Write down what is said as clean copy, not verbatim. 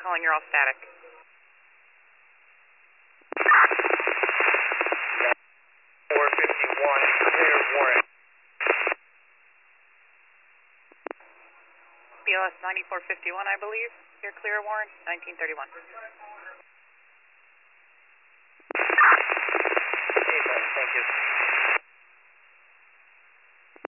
calling, you're all static. 451, clear Warren. BLS 9451, I believe. You're clear, Warren, 1931.